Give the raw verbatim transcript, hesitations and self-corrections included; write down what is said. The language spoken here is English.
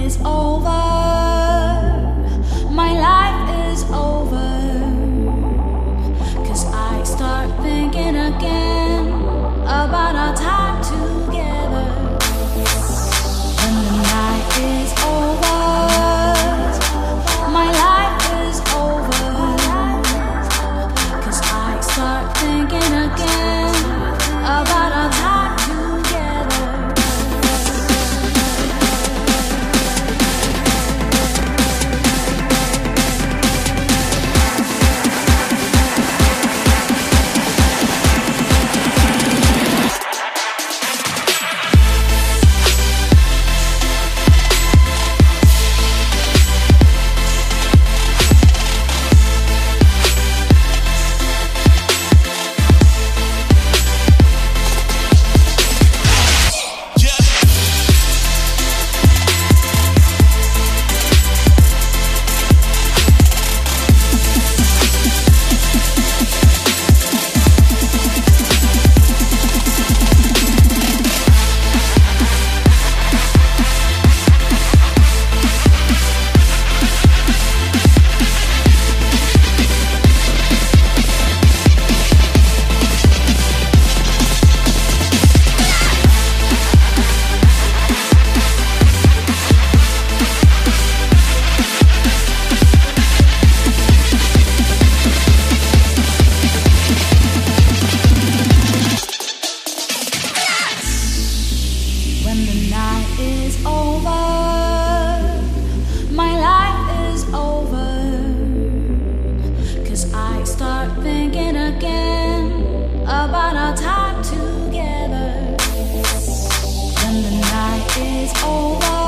is over, my life is over, 'cause I start thinking again about our time together. When the night is over, my life is over, 'cause I start thinking again about our time together. When the night is over, my life is over, 'cause I start thinking again about our time together. When the night is over,